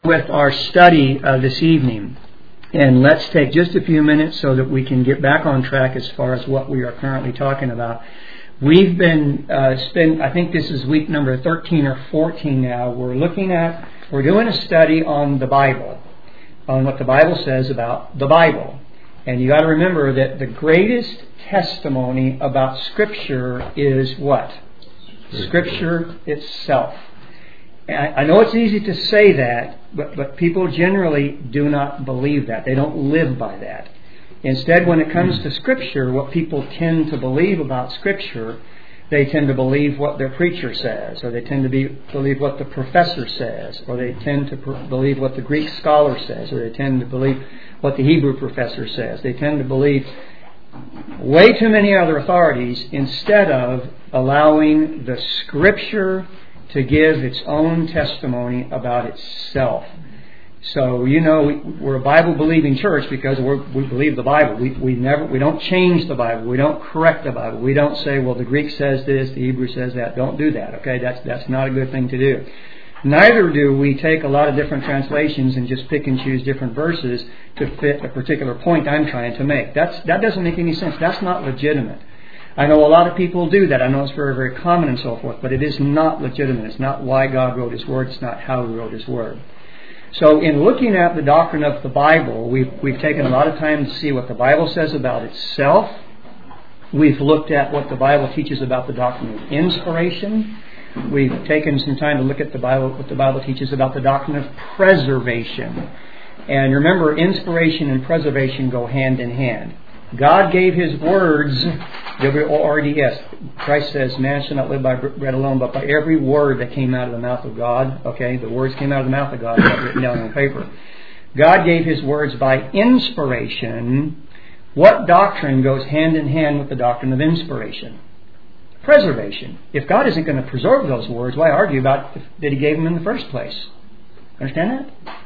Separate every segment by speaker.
Speaker 1: With our study this evening, and let's take just a few minutes so that we can get back on track as far as what we are currently talking about. We've been I think this is week number 13 or 14 now. We're doing a study on the Bible, on what the Bible says about the Bible. And you got to remember that the greatest testimony about Scripture is what? Scripture itself. I know it's easy to say that, but people generally do not believe that. They don't live by that. Instead, when it comes to Scripture, what people tend to believe about Scripture, they tend to believe what their preacher says, or they tend to believe what the professor says, or they tend to believe what the Greek scholar says, or they tend to believe what the Hebrew professor says. They tend to believe way too many other authorities instead of allowing the Scripture to give its own testimony about itself. So, we're a Bible-believing church because we believe the Bible. We don't change the Bible. We don't correct the Bible. We don't say, well, the Greek says this, the Hebrew says that. Don't do that, okay? That's not a good thing to do. Neither do we take a lot of different translations and just pick and choose different verses to fit a particular point I'm trying to make. That doesn't make any sense. That's not legitimate. I know a lot of people do that. I know it's very, very common and so forth, but it is not legitimate. It's not why God wrote His Word. It's not how He wrote His Word. So in looking at the doctrine of the Bible, we've taken a lot of time to see what the Bible says about itself. We've looked at what the Bible teaches about the doctrine of inspiration. We've taken some time to look at what the Bible teaches about the doctrine of preservation. And remember, inspiration and preservation go hand in hand. God gave His words, W-O-R-D-S. Christ says, man shall not live by bread alone, but by every word that came out of the mouth of God. Okay, the words came out of the mouth of God, not written down on paper. God gave His words by inspiration. What doctrine goes hand in hand with the doctrine of inspiration? Preservation. If God isn't going to preserve those words, why argue about that He gave them in the first place? Understand that?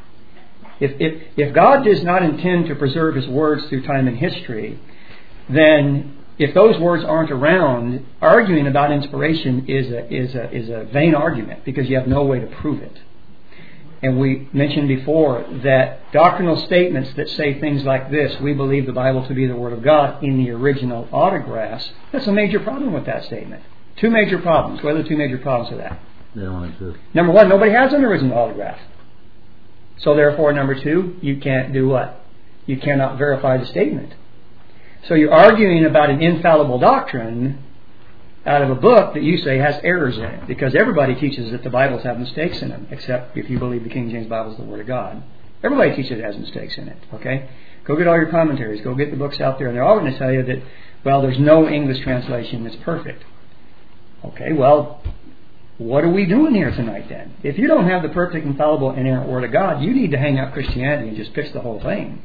Speaker 1: If God does not intend to preserve His words through time and history, then if those words aren't around, arguing about inspiration is a vain argument because you have no way to prove it. And we mentioned before that doctrinal statements that say things like this, we believe the Bible to be the Word of God in the original autographs, that's a major problem with that statement. Two major problems. What are the two major problems with that?
Speaker 2: They don't exist.
Speaker 1: Number one, nobody has an original autograph. So therefore, number two, you can't do what? You cannot verify the statement. So you're arguing about an infallible doctrine out of a book that you say has errors in it. Because everybody teaches that the Bibles have mistakes in them, except if you believe the King James Bible is the Word of God. Everybody teaches it has mistakes in it. Okay? Go get all your commentaries. Go get the books out there. And they're all going to tell you that, well, there's no English translation that's perfect. Okay, well, what are we doing here tonight then? If you don't have the perfect, infallible, inerrant Word of God, you need to hang out Christianity and just fix the whole thing.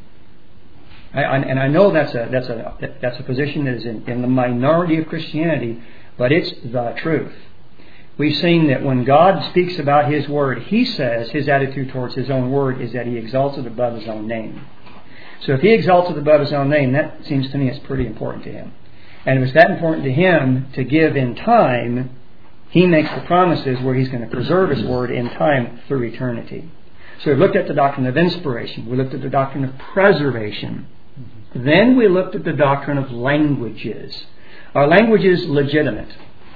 Speaker 1: And I know that's a position that is in the minority of Christianity, but it's the truth. We've seen that when God speaks about His Word, He says His attitude towards His own Word is that He exalts it above His own name. So if He exalts it above His own name, that seems to me is pretty important to Him. And if it's that important to Him to give in time, He makes the promises where He's going to preserve His Word in time through eternity. So we've looked at the doctrine of inspiration. We looked at the doctrine of preservation. Then we looked at the doctrine of languages. Are languages legitimate?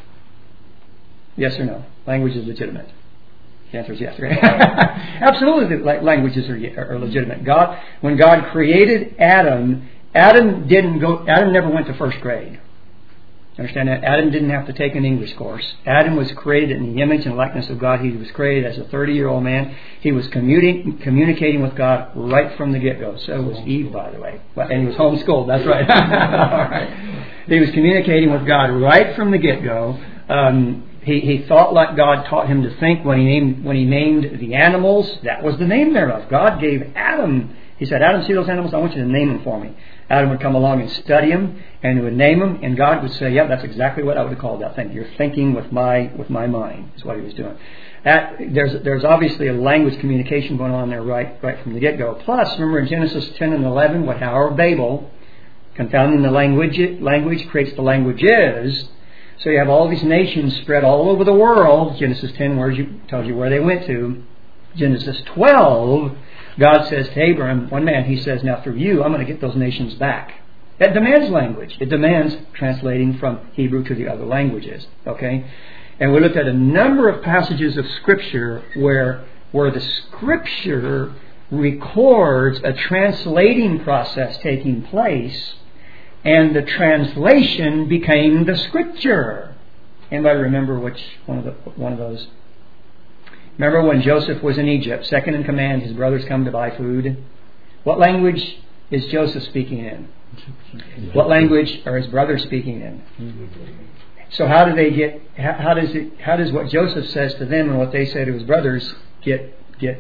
Speaker 1: Yes or no? Language is legitimate. The answer is yes. Right? Absolutely, languages are legitimate. When God created Adam, Adam never went to first grade. Understand that? Adam didn't have to take an English course. Adam was created in the image and likeness of God. He was created as a 30-year-old man. He was communicating with God right from the get-go. So was Eve, by the way. And he was homeschooled. That's right. All right. He was communicating with God right from the get-go. He thought like God taught him to think when he named the animals. That was the name thereof. God gave Adam. He said, Adam, see those animals? I want you to name them for me. Adam would come along and study them, and he would name them, and God would say, yeah, that's exactly what I would have called that thing. You're thinking with my mind, is what He was doing. There's obviously a language communication going on there right from the get-go. Plus, remember in Genesis 10 and 11, what Tower of Babel, confounding the language creates the languages. So you have all these nations spread all over the world. Genesis 10 tells you where they went to. Genesis 12, God says to Abraham, one man, He says, now through you, I'm going to get those nations back. That demands language. It demands translating from Hebrew to the other languages. Okay? And we looked at a number of passages of Scripture where the Scripture records a translating process taking place, and the translation became the Scripture. Anybody remember which one of those? Remember when Joseph was in Egypt, second in command, his brothers come to buy food. What language is Joseph speaking in? What language are his brothers speaking in? So how do they get? How does what Joseph says to them and what they say to his brothers get?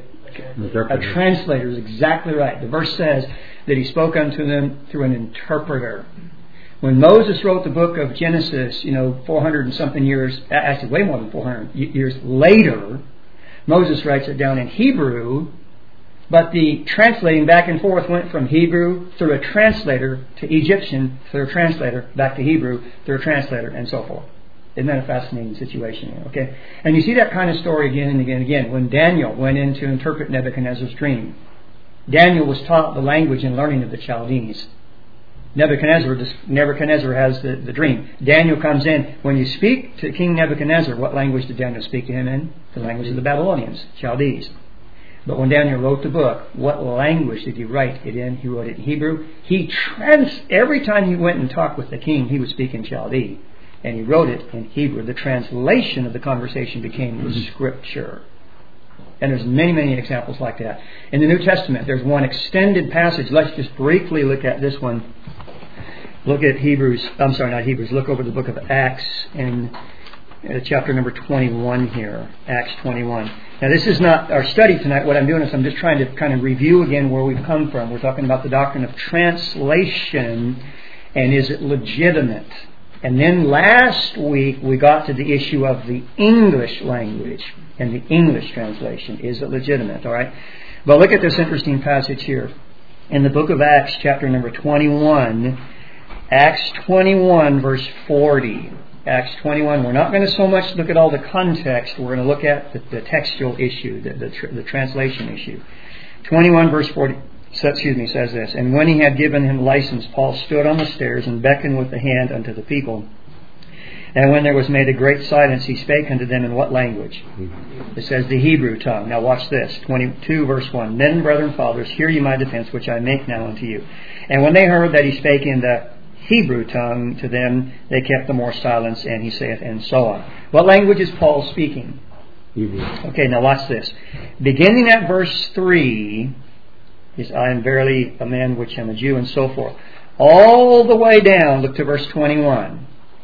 Speaker 1: A translator is exactly right. The verse says that he spoke unto them through an interpreter. When Moses wrote the book of Genesis, 400 and something years, actually way more than 400 years later, Moses writes it down in Hebrew, but the translating back and forth went from Hebrew through a translator to Egyptian, through a translator, back to Hebrew, through a translator, and so forth. Isn't that a fascinating situation? Okay, and you see that kind of story again and again and again. When Daniel went in to interpret Nebuchadnezzar's dream, Daniel was taught the language and learning of the Chaldees. Nebuchadnezzar has the dream. Daniel comes in. When you speak to King Nebuchadnezzar, what language did Daniel speak to him in? The language of the Babylonians, Chaldees. But when Daniel wrote the book, what language did he write it in? He wrote it in Hebrew. Every time he went and talked with the king, he would speak in Chaldee. And he wrote it in Hebrew. The translation of the conversation became the Scripture. And there's many, many examples like that. In the New Testament, there's one extended passage. Let's just briefly look at this one. Look at look over the book of Acts in chapter number 21 here. Acts 21. Now this is not our study tonight. What I'm doing is I'm just trying to kind of review again where we've come from. We're talking about the doctrine of translation and is it legitimate? And then last week we got to the issue of the English language and the English translation. Is it legitimate? All right. But look at this interesting passage here. In the book of Acts, chapter number 21, Acts 21, verse 40. Acts 21. We're not going to so much look at all the context. We're going to look at the textual issue, the translation issue. 21, verse 40. Says this, and when he had given him license, Paul stood on the stairs and beckoned with the hand unto the people. And when there was made a great silence, he spake unto them in what language? It says the Hebrew tongue. Now watch this, 22 verse 1. Men, brethren, fathers, hear ye my defense, which I make now unto you. And when they heard that he spake in the Hebrew tongue to them, they kept the more silence, and he saith, and so on. What language is Paul speaking? Hebrew. Okay, now watch this. Beginning at verse 3, is I am verily a man which am a Jew, and so forth. All the way down, look to verse 21.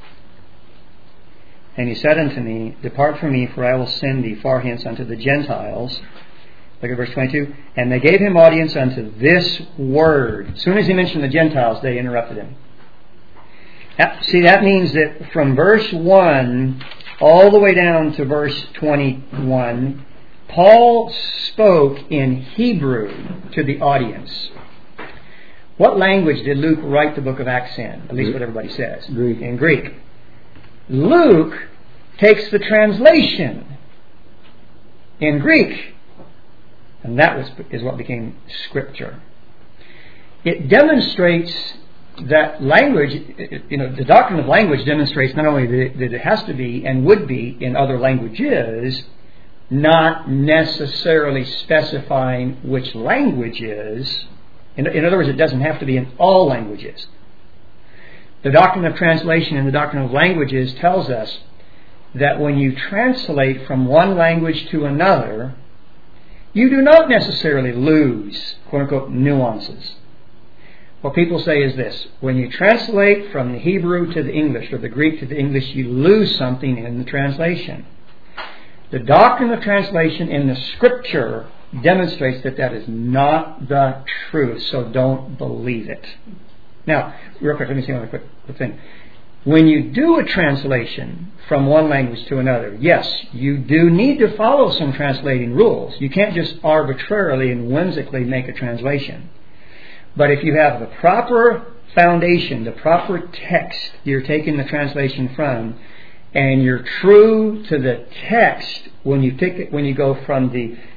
Speaker 1: And he said unto me, depart from me, for I will send thee far hence unto the Gentiles. Look at verse 22. And they gave him audience unto this word. As soon as he mentioned the Gentiles, they interrupted him. See, that means that from verse 1 all the way down to verse 21, Paul spoke in Hebrew to the audience. What language did Luke write the book of Acts in? At least what everybody says.
Speaker 2: Greek.
Speaker 1: In Greek. Luke takes the translation in Greek, and that is what became Scripture. It demonstrates that language, the doctrine of language demonstrates not only that it has to be and would be in other languages, not necessarily specifying which language is. In other words, it doesn't have to be in all languages. The doctrine of translation and the doctrine of languages tells us that when you translate from one language to another, you do not necessarily lose, quote-unquote, nuances. What people say is this: when you translate from the Hebrew to the English or the Greek to the English, you lose something in the translation. The doctrine of translation in the Scripture demonstrates that is not the truth, so don't believe it. Now, real quick, let me say one quick thing. When you do a translation from one language to another, yes, you do need to follow some translating rules. You can't just arbitrarily and whimsically make a translation. But if you have the proper foundation, the proper text you're taking the translation from, and you're true to the text when you go from the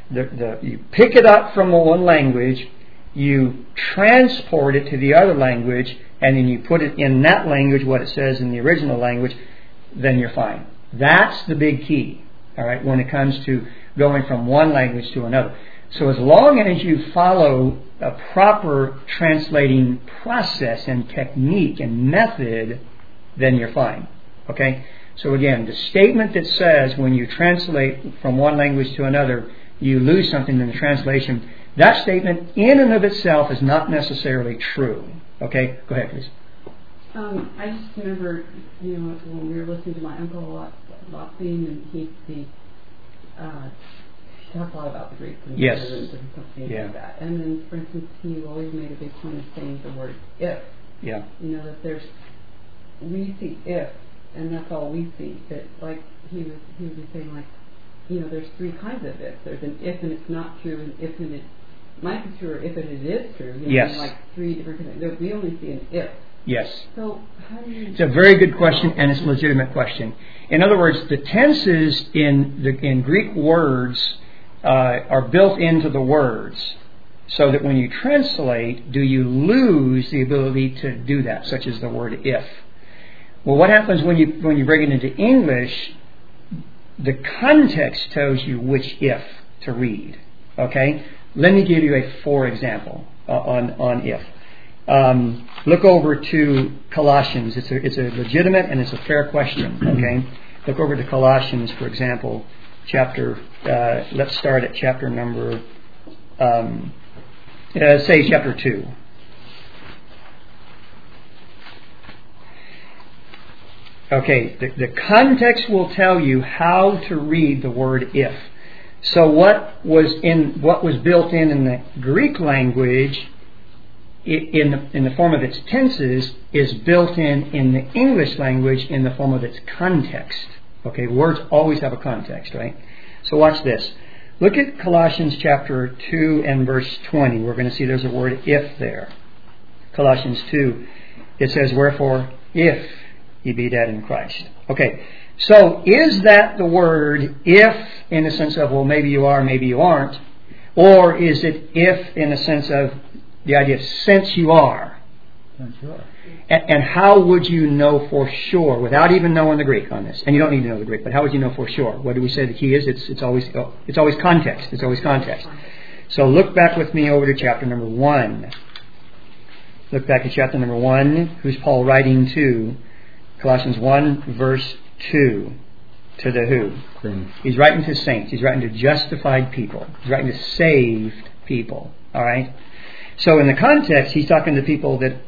Speaker 1: You pick it up from one language, you transport it to the other language, and then you put it in that language, what it says in the original language, then you're fine. That's the big key, all right, when it comes to going from one language to another. So as long as you follow a proper translating process and technique and method, then you're fine. Okay? So again, the statement that says when you translate from one language to another, you lose something in the translation, that statement in and of itself is not necessarily true. Okay? Go ahead, please.
Speaker 2: I just remember, when we were listening to my uncle a lot, and he talked a lot about the Greek and
Speaker 1: yes.
Speaker 2: and things like that. And then, for instance, he always made a big point of saying the word if.
Speaker 1: Yeah.
Speaker 2: That we see if, and that's all we see. That, like he was saying, like, there's three kinds of ifs. There's an if and it's not true, and if and it might be true, or if and it is true.
Speaker 1: Yes.
Speaker 2: Like three different things. We only see an if.
Speaker 1: Yes.
Speaker 2: So how do you...
Speaker 1: It's a very good question, and it's a legitimate question. In other words, the tenses in Greek words are built into the words, so that when you translate, do you lose the ability to do that, such as the word if? Well, what happens when you bring it into English? The context tells you which if to read. Okay? Let me give you a for example on if. Look over to Colossians. It's a legitimate and it's a fair question. Okay? Look over to Colossians, for example, chapter. Let's start at chapter number. Say chapter 2. Okay, the context will tell you how to read the word if. So what was built in the Greek language in the form of its tenses is built in the English language in the form of its context. Okay, words always have a context, right? So watch this. Look at Colossians chapter 2 and verse 20. We're going to see there's a word if there. Colossians 2, it says, "Wherefore, if ye be dead in Christ." Okay, so is that the word if in the sense of, well, maybe you are, maybe you aren't? Or is it if in the sense of the idea of since you are?
Speaker 3: Since you are.
Speaker 1: And how would you know for sure, without even knowing the Greek on this? And you don't need to know the Greek, but how would you know for sure? What do we say the key is? It's always context. It's always context. So look back with me over to chapter number 1. Look back at chapter number 1. Who's Paul writing to? Colossians 1, verse 2. To the who?
Speaker 3: Saints.
Speaker 1: He's writing to saints. He's writing to justified people. He's writing to saved people. All right? So in the context, he's talking to people that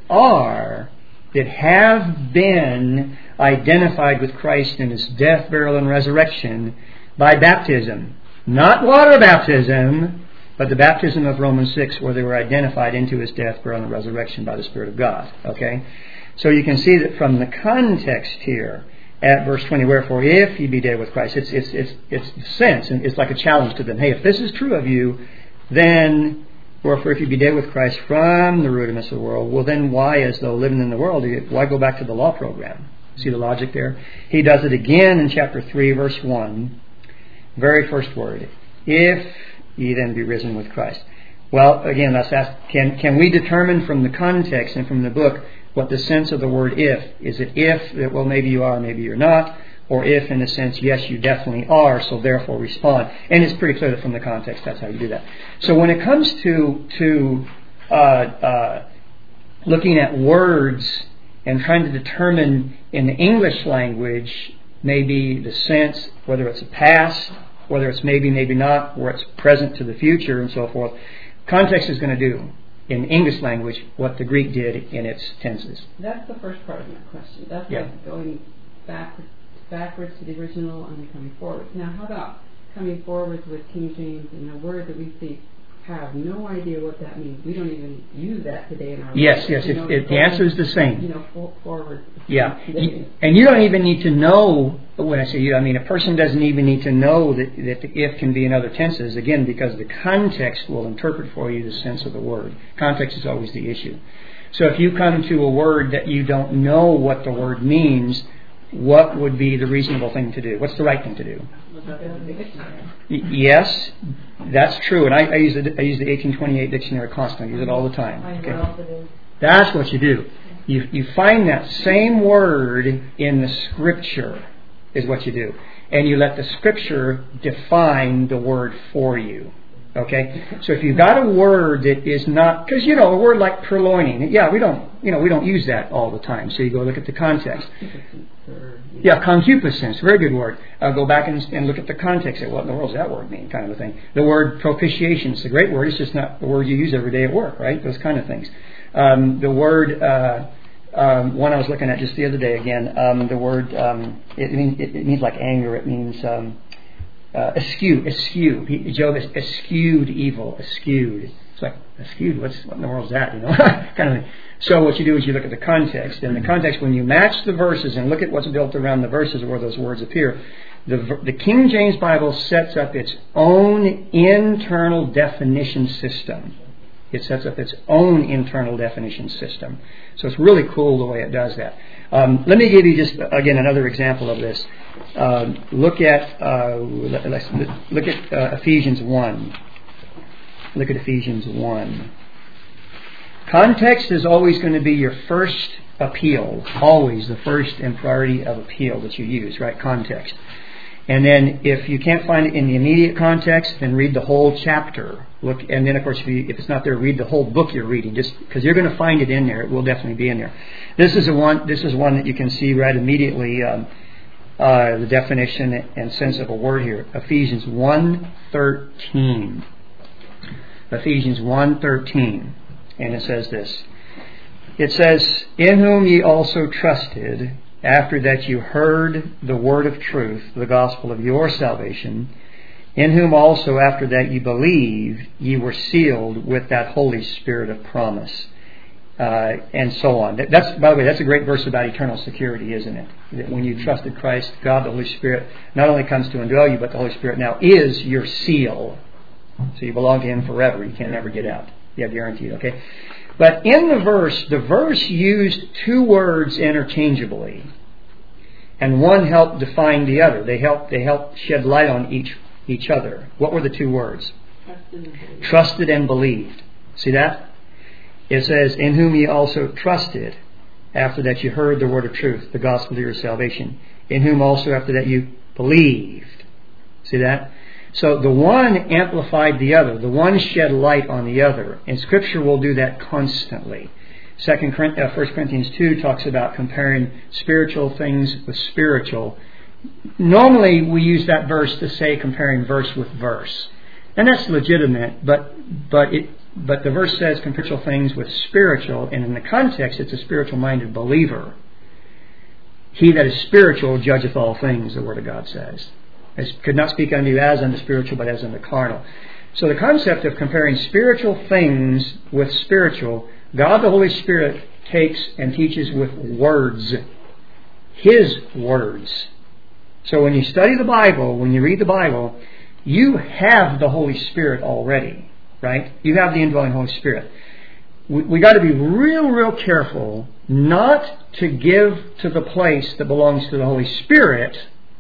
Speaker 1: have been identified with Christ in His death, burial, and resurrection by baptism. Not water baptism, but the baptism of Romans 6, where they were identified into His death, burial, and resurrection by the Spirit of God. Okay? So you can see that from the context here, at verse 20, "Wherefore, if ye be dead with Christ," it's sense, and it's like a challenge to them. Hey, if this is true of you, then, "Wherefore, if you be dead with Christ from the rudiments of the world," well then why, as though living in the world, why go back to the law program? See the logic there? He does it again in chapter 3, verse 1. Very first word. "If ye then be risen with Christ." Well, again, let's ask, can we determine from the context and from the book what the sense of the word if? Is it if that, well, maybe you are, maybe you're not? Or if in the sense, yes, you definitely are, so therefore respond? And it's pretty clear that from the context, that's how you do that. So when it comes to looking at words and trying to determine in the English language maybe the sense, whether it's a past, whether it's maybe, maybe not, or it's present to the future and so forth, context is going to do in English language what the Greek did in its tenses.
Speaker 2: That's the first part of my question. That's like going backwards to the original and then coming forward. Now, how about coming forward with King James and a word that we see have no idea what that means? We don't even use that today in our
Speaker 1: Yes. The answer is the same.
Speaker 2: Forward.
Speaker 1: Yeah. And you don't even need to know, when I say you, I mean a person doesn't even need to know that the if can be in other tenses, again, because the context will interpret for you the sense of the word. Context is always the issue. So if you come to a word that you don't know what the word means, what would be the reasonable thing to do? What's the right thing to do? Yes, that's true. And I use the 1828 dictionary constantly. I use it all the time. Okay. That's what you do. You find that same word in the Scripture is what you do. And you let the Scripture define the word for you. Okay? So if you've got a word that is not, because a word like purloining, we don't use that all the time. So you go look at the context. Yeah, concupiscence, very good word. Go back and look at the context. Say, what in the world does that word mean? Kind of a thing. The word propitiation, it's a great word. It's just not the word you use every day at work, right? Those kind of things. The word, one I was looking at just the other day again. The word, it means like anger. It means eschew. Job is eschewed evil. Eschewed. It's like eschewed. What in the world is that? Kind of thing. So what you do is you look at the context. And the context, when you match the verses and look at what's built around the verses where those words appear, the King James Bible sets up its own internal definition system. It sets up its own internal definition system. So it's really cool the way it does that. Let me give you just, again, another example of this. Look at Ephesians 1. Look at Ephesians 1. Context is always going to be your first appeal. Always the first and priority of appeal that you use, right? Context. And then if you can't find it in the immediate context, then read the whole chapter. Look, and then of course if it's not there, read the whole book you're reading, just because you're going to find it in there. It will definitely be in there. This is one that you can see right immediately. The definition and sense of a word here. Ephesians 1:13. Ephesians 1:13. And it says this. It says, "In whom ye also trusted, after that you heard the word of truth, the gospel of your salvation, in whom also after that you believed, ye were sealed with that Holy Spirit of promise." And so on. That's, by the way, that's a great verse about eternal security, isn't it? That when you trusted Christ, God, the Holy Spirit, not only comes to indwell you, but the Holy Spirit now is your seal. So you belong to Him forever. You can never get out. You have guaranteed, okay? But in the verse used two words interchangeably. And one helped define the other. They helped shed light on each other. What were the two words? Trusted and believed. See that? It says, "In whom ye also trusted, after that you heard the word of truth, the gospel of your salvation. In whom also after that you believed." See that? So the one amplified the other. The one shed light on the other. And Scripture will do that constantly. 1 Corinthians 2 talks about comparing spiritual things with spiritual. Normally we use that verse to say comparing verse with verse. And that's legitimate, but the verse says spiritual things with spiritual, and in the context it's a spiritual-minded believer. "He that is spiritual judgeth all things," the Word of God says. "As could not speak unto you as unto spiritual, but as unto carnal." So the concept of comparing spiritual things with spiritual, God the Holy Spirit takes and teaches with words. His words. So when you study the Bible, when you read the Bible, you have the Holy Spirit already. Right? You have the indwelling Holy Spirit. We got to be real careful not to give to the place that belongs to the Holy Spirit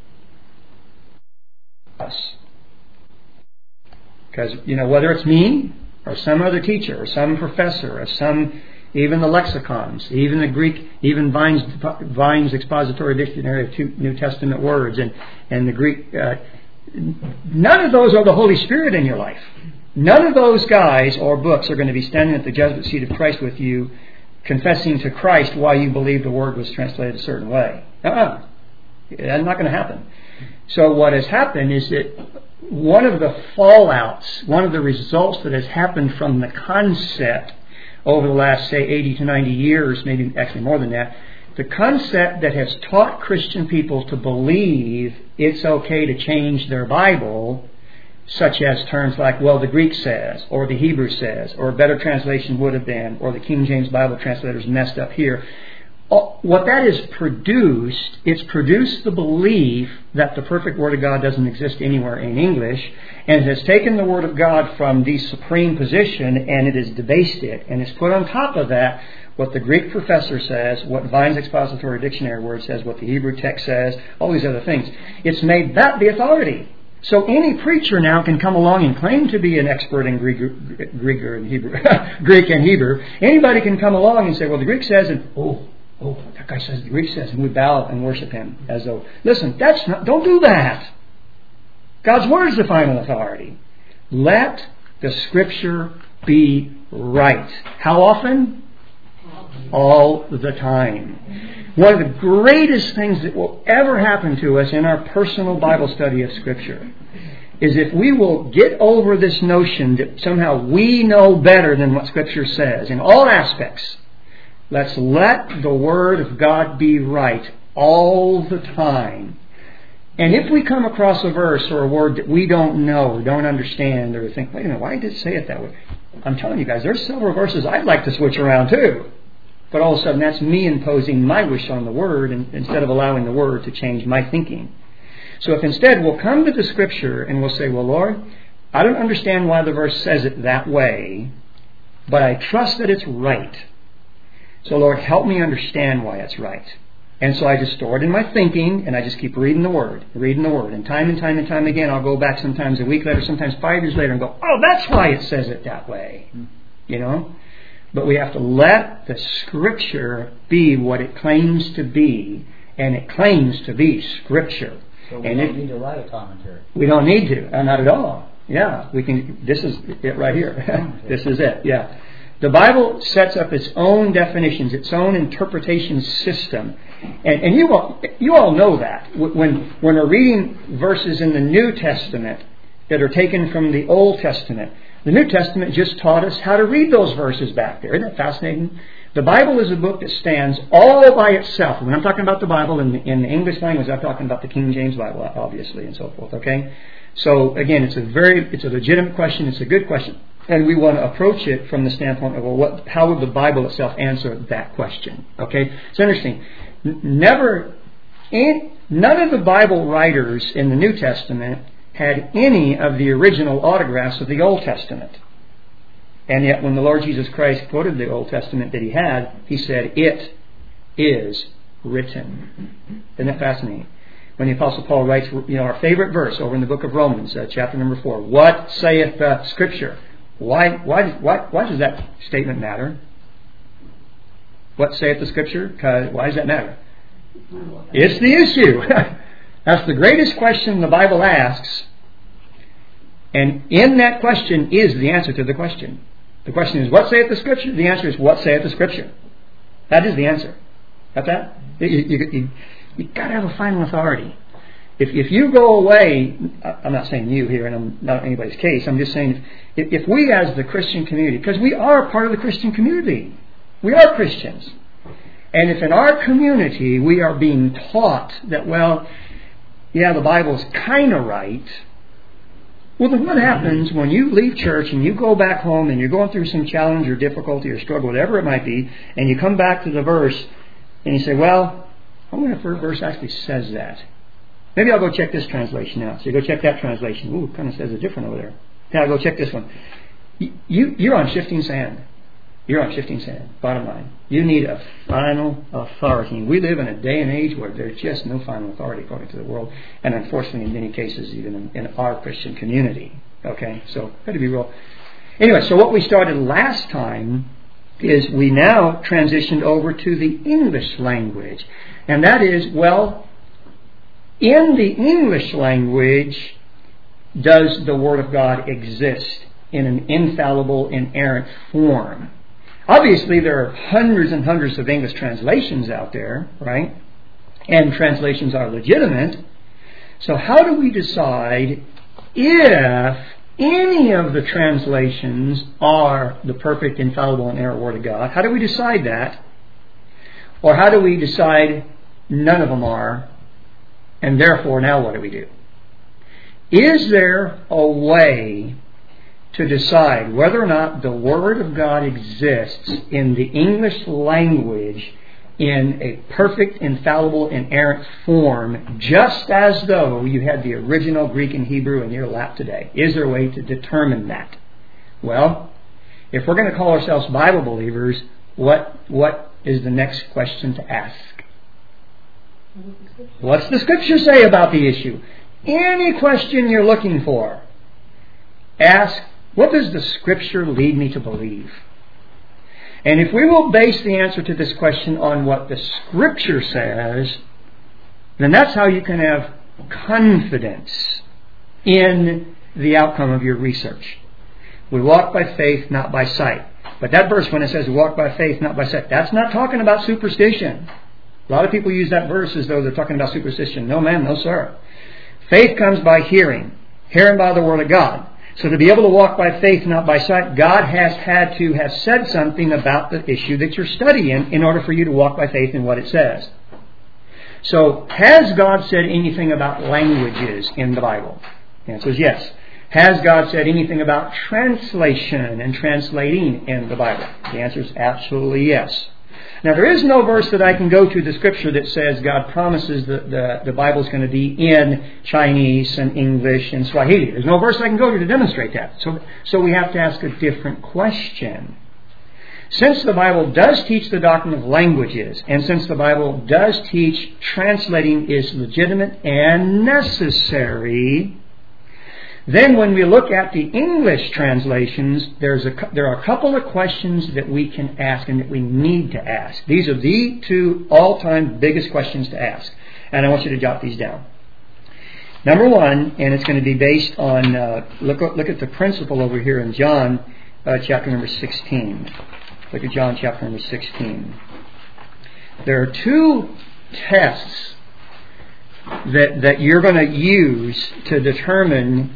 Speaker 1: us. Because, whether it's me or some other teacher or some professor or even the lexicons, even the Greek, even Vine's Expository Dictionary of New Testament Words and the Greek, none of those are the Holy Spirit in your life. None of those guys or books are going to be standing at the judgment seat of Christ with you, confessing to Christ why you believe the word was translated a certain way. That's not going to happen. So what has happened is that one of the fallouts, one of the results that has happened from the concept over the last, say, 80 to 90 years, maybe actually more than that, the concept that has taught Christian people to believe it's okay to change their Bible, such as terms like, well, the Greek says, or the Hebrew says, or a better translation would have been, or the King James Bible translators messed up here. what that has produced, it's produced the belief that the perfect Word of God doesn't exist anywhere in English, and it has taken the Word of God from the supreme position and it has debased it, and it's put on top of that what the Greek professor says, what Vine's Expository Dictionary word says, what the Hebrew text says, all these other things. It's made that the authority. So any preacher now can come along and claim to be an expert in Greek and Hebrew. Greek and Hebrew. Anybody can come along and say, well, the Greek says, and that guy says the Greek says, and we bow and worship him as though. Listen, don't do that. God's Word is the final authority. Let the Scripture be right. How often? All the time. One of the greatest things that will ever happen to us in our personal Bible study of Scripture is if we will get over this notion that somehow we know better than what Scripture says in all aspects. Let's let the Word of God be right all the time. And if we come across a verse or a word that we don't know or don't understand or think, wait a minute, why did it say it that way? I'm telling you guys, there's several verses I'd like to switch around too. But all of a sudden that's me imposing my wish on the Word instead of allowing the Word to change my thinking. So if instead we'll come to the Scripture and we'll say, well, Lord, I don't understand why the verse says it that way, but I trust that it's right. So Lord, help me understand why it's right. And so I just store it in my thinking and I just keep reading the Word. And time again, I'll go back sometimes a week later, sometimes 5 years later and go, oh, that's why it says it that way. You know? But we have to let the Scripture be what it claims to be, and it claims to be Scripture.
Speaker 3: So we don't need to write a commentary.
Speaker 1: We don't need to, not at all. Yeah, we can. This is it right here. This is it. Yeah, the Bible sets up its own definitions, its own interpretation system, and you all know that when we're reading verses in the New Testament that are taken from the Old Testament. The New Testament just taught us how to read those verses back there. Isn't that fascinating? The Bible is a book that stands all by itself. When I'm talking about the Bible in the English language, I'm talking about the King James Bible, obviously, and so forth. Okay? So, again, it's a legitimate question. It's a good question. And we want to approach it from the standpoint of, well, how would the Bible itself answer that question? Okay? It's interesting. None of the Bible writers in the New Testament had any of the original autographs of the Old Testament. And yet when the Lord Jesus Christ quoted the Old Testament that he had, he said, it is written. Isn't that fascinating? When the Apostle Paul writes, our favorite verse over in the book of Romans, chapter number 4, what saith the Scripture? Why does that statement matter? What saith the Scripture? Why does that matter? It's the issue. That's the greatest question the Bible asks. And in that question is the answer to the question. The question is, what saith the Scripture? The answer is, what saith the Scripture? That is the answer. Got that? You've got to have a final authority. If you go away, I'm not saying you here, and I'm not anybody's case, I'm just saying, if we as the Christian community, because we are part of the Christian community, we are Christians, and if in our community we are being taught that, well, yeah, the Bible's kind of right, well, then what happens when you leave church and you go back home and you're going through some challenge or difficulty or struggle, whatever it might be, and you come back to the verse and you say, well, I wonder if the verse actually says that. Maybe I'll go check this translation out. So you go check that translation. Ooh, it kind of says it different over there. Now I'll go check this one. You're on shifting sand. You're on shifting sand. Bottom line. You need a final authority. We live in a day and age where there's just no final authority according to the world. And unfortunately, in many cases, even in our Christian community. Okay? So, got to be real. Anyway, so what we started last time is we now transitioned over to the English language. And that is, well, in the English language, does the Word of God exist in an infallible, inerrant form? Obviously, there are hundreds and hundreds of English translations out there, right? And translations are legitimate. So how do we decide if any of the translations are the perfect, infallible, inerrant Word of God? How do we decide that? Or how do we decide none of them are, and therefore now what do we do? Is there a way to decide whether or not the Word of God exists in the English language in a perfect, infallible, inerrant form, just as though you had the original Greek and Hebrew in your lap today? Is there a way to determine that? Well, if we're going to call ourselves Bible believers, what is the next question to ask? What's the Scripture say about the issue? Any question you're looking for, ask, what does the Scripture lead me to believe? And if we will base the answer to this question on what the Scripture says, then that's how you can have confidence in the outcome of your research. We walk by faith, not by sight. But that verse, when it says walk by faith, not by sight, that's not talking about superstition. A lot of people use that verse as though they're talking about superstition. No, ma'am, no, sir. Faith comes by hearing, hearing by the Word of God. So to be able to walk by faith, not by sight, God has had to have said something about the issue that you're studying in order for you to walk by faith in what it says. So, has God said anything about languages in the Bible? The answer is yes. Has God said anything about translation and translating in the Bible? The answer is absolutely yes. Now, there is no verse that I can go to the Scripture that says God promises that the Bible is going to be in Chinese and English and Swahili. There's no verse I can go to demonstrate that. So we have to ask a different question. Since the Bible does teach the doctrine of languages, and since the Bible does teach translating is legitimate and necessary, then when we look at the English translations, there are a couple of questions that we can ask and that we need to ask. These are the two all-time biggest questions to ask. And I want you to jot these down. Number one, and it's going to be based on, look at the principle over here in John chapter number 16. Look at John chapter number 16. There are two tests that you're going to use to determine,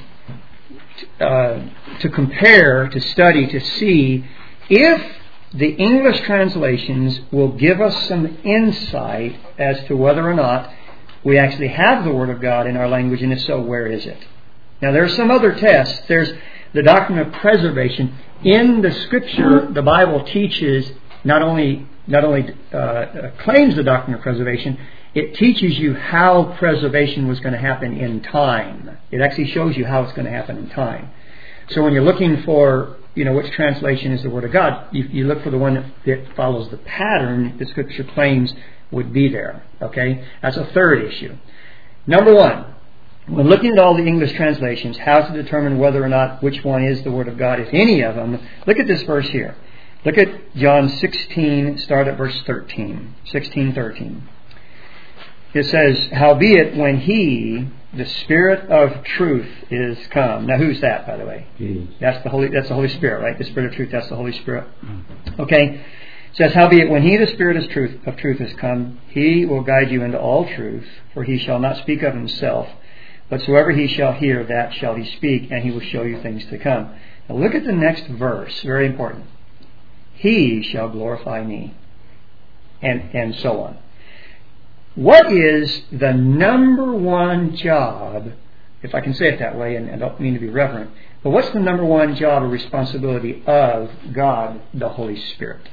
Speaker 1: to compare, to study, to see if the English translations will give us some insight as to whether or not we actually have the Word of God in our language, and if so, where is it? Now, there are some other tests. There's the doctrine of preservation. In the Scripture, the Bible teaches not only claims the doctrine of preservation, it teaches you how preservation was going to happen in time. It actually shows you how it's going to happen in time. So when you're looking for, which translation is the Word of God, you look for the one that follows the pattern that Scripture claims would be there. Okay? That's a third issue. Number one, when looking at all the English translations, how to determine whether or not which one is the Word of God, if any of them, look at this verse here. Look at John 16, start at verse 13. 16:13. It says, howbeit when He, the Spirit of truth, is come. Now who's that, by the way?
Speaker 3: Jesus.
Speaker 1: That's the Holy Spirit, right? The Spirit of truth, that's the Holy Spirit. Okay. It says, howbeit when He, the Spirit of truth, is come, He will guide you into all truth, for He shall not speak of Himself, whatsoever He shall hear, that shall He speak, and He will show you things to come. Now look at the next verse, very important. He shall glorify me, and so on. What is the number one job, if I can say it that way, and I don't mean to be reverent, but what's the number one job or responsibility of God, the Holy Spirit?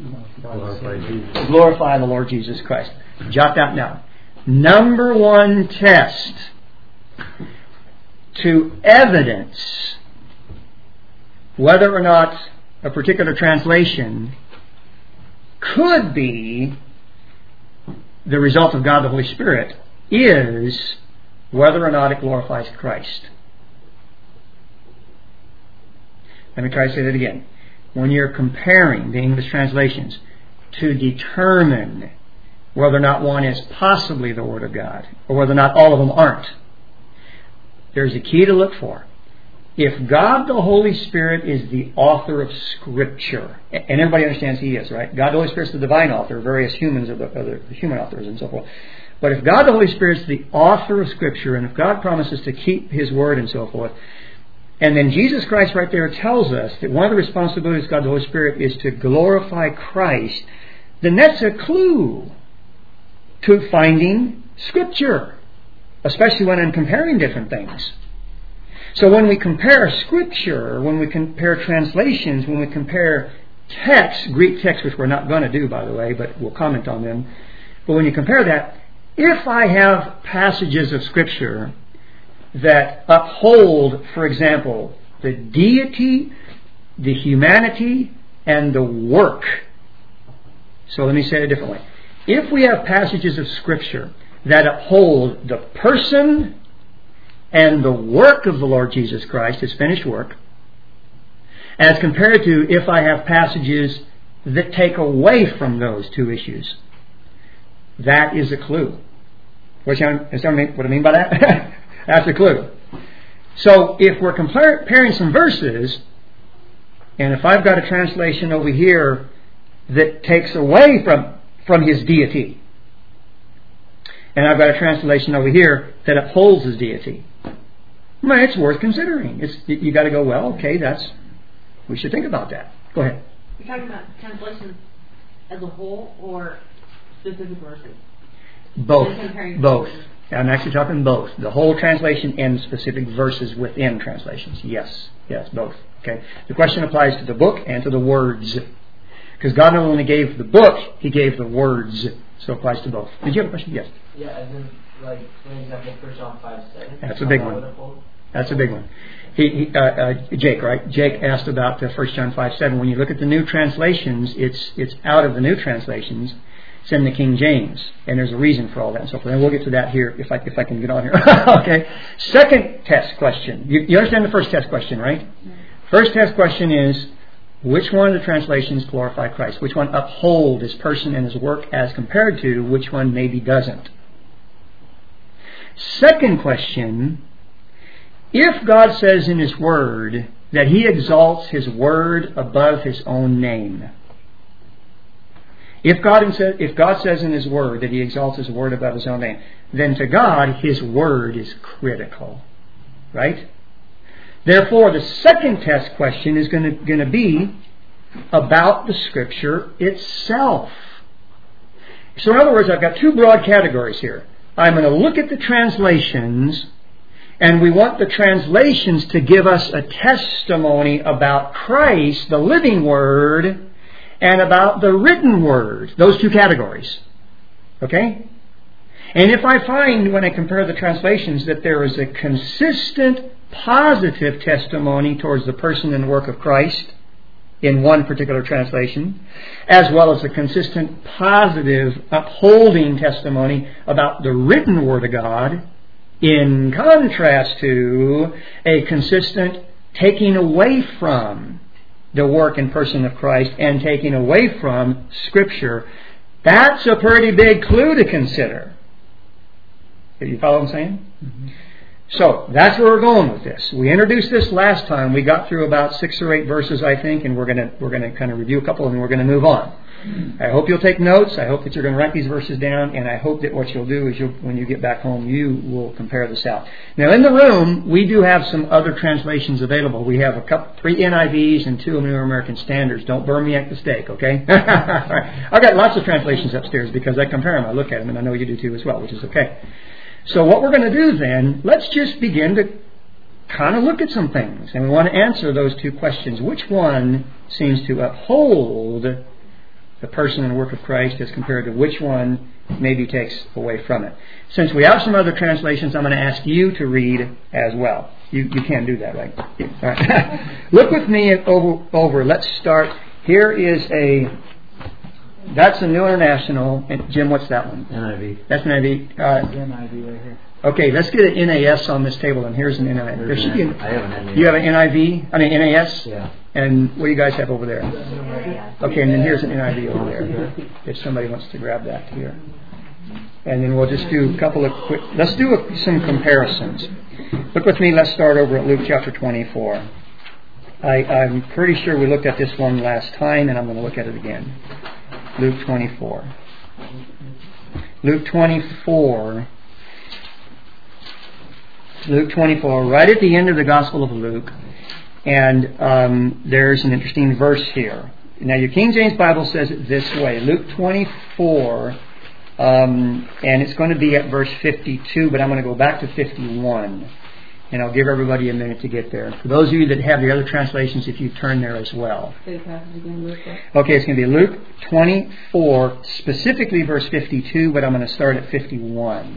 Speaker 1: Glorify the Lord Jesus Christ. Jot that now. Number one test to evidence whether or not a particular translation could be the result of God the Holy Spirit is whether or not it glorifies Christ. Let me try to say that again. When you're comparing the English translations to determine whether or not one is possibly the Word of God, or whether or not all of them aren't, there's a key to look for. If God the Holy Spirit is the author of Scripture, and everybody understands He is, right? God the Holy Spirit is the divine author, various humans are the human authors and so forth. But if God the Holy Spirit is the author of Scripture, and if God promises to keep His Word and so forth, and then Jesus Christ right there tells us that one of the responsibilities of God the Holy Spirit is to glorify Christ, then that's a clue to finding Scripture, especially when I'm comparing different things. So when we compare Scripture, when we compare translations, when we compare texts, Greek texts, which we're not going to do, by the way, but we'll comment on them. But when you compare that, if I have passages of Scripture that uphold, for example, the deity, the humanity, and the work. So let me say it a different way. If we have passages of Scripture that uphold the person and the work of the Lord Jesus Christ, His finished work, as compared to if I have passages that take away from those two issues, that is a clue. What I mean by that? That's a clue. So if we're comparing some verses, and if I've got a translation over here that takes away from His deity, and I've got a translation over here that upholds His deity, well, it's worth considering. You got to go, well, okay, we should think about that. Go ahead.
Speaker 4: You're talking about translations as a whole or specific verses?
Speaker 1: Both. I'm actually talking both. The whole translation and specific verses within translations. Yes, both. Okay. The question applies to the book and to the words. Because God not only gave the book, He gave the words. So it applies to both. Did you have a question? Yes.
Speaker 5: Yeah, as in, like, for example, 1 John 5:7.
Speaker 1: That's a big one. That's a big one. Jake, right? Jake asked about 1 John 5:7. When you look at the new translations, it's out of the new translations. It's in the King James, and there's a reason for all that and so forth. And we'll get to that here if I can get on here. Okay. Second test question. You understand the first test question, right? First test question is, which one of the translations glorify Christ? Which one uphold His person and His work as compared to which one maybe doesn't? Second question, if God says in His Word that He exalts His Word above His own name, if God says in His Word that He exalts His Word above His own name, then to God, His Word is critical. Right? Therefore, the second test question is going to be about the Scripture itself. So in other words, I've got two broad categories here. I'm going to look at the translations, and we want the translations to give us a testimony about Christ, the living Word, and about the written Word. Those two categories. Okay? And if I find, when I compare the translations, that there is a consistent positive testimony towards the person and work of Christ in one particular translation, as well as a consistent positive upholding testimony about the written Word of God, in contrast to a consistent taking away from the work and person of Christ and taking away from Scripture, that's a pretty big clue to consider. Do you follow what I'm saying? Mm-hmm. So, that's where we're going with this. We introduced this last time. We got through about 6 or 8 verses, I think, and we're going to kind of review a couple and we're going to move on. I hope you'll take notes. I hope that you're going to write these verses down, and I hope that what you'll do is when you get back home, you will compare this out. Now, in the room, we do have some other translations available. We have 3 NIVs and 2 New American Standards. Don't burn me at the stake, okay? I've got lots of translations upstairs because I compare them. I look at them, and I know you do too as well, which is okay. So what we're going to do then, let's just begin to kind of look at some things. And we want to answer those 2 questions. Which one seems to uphold the person and work of Christ as compared to which one maybe takes away from it? Since we have some other translations, I'm going to ask you to read as well. You can do that, right? Yeah. All right. Look with me over. Let's start. Here is that's a New International. And Jim, what's that one?
Speaker 3: NIV.
Speaker 1: That's NIV.
Speaker 3: NIV right here.
Speaker 1: Okay, let's get an NAS on this table, and here's an NIV. There should be
Speaker 3: I have an NAS.
Speaker 1: You have an NIV? I mean NAS?
Speaker 3: Yeah.
Speaker 1: And what do you guys have over there? Okay, and then here's an NIV over there. If somebody wants to grab that here. And then we'll just do a couple of quick... Let's do some comparisons. Look with me, let's start over at Luke chapter 24. I'm pretty sure we looked at this one last time, and I'm going to look at it again. Luke 24. Luke 24, right at the end of the Gospel of Luke. And there's an interesting verse here. Now, your King James Bible says it this way. Luke 24, and it's going to be at verse 52, but I'm going to go back to 51. And I'll give everybody a minute to get there. For those of you that have the other translations, if you turn there as well.
Speaker 2: Say the passage again, Luke.
Speaker 1: Okay, it's going to be Luke 24, specifically verse 52, but I'm going to start at 51.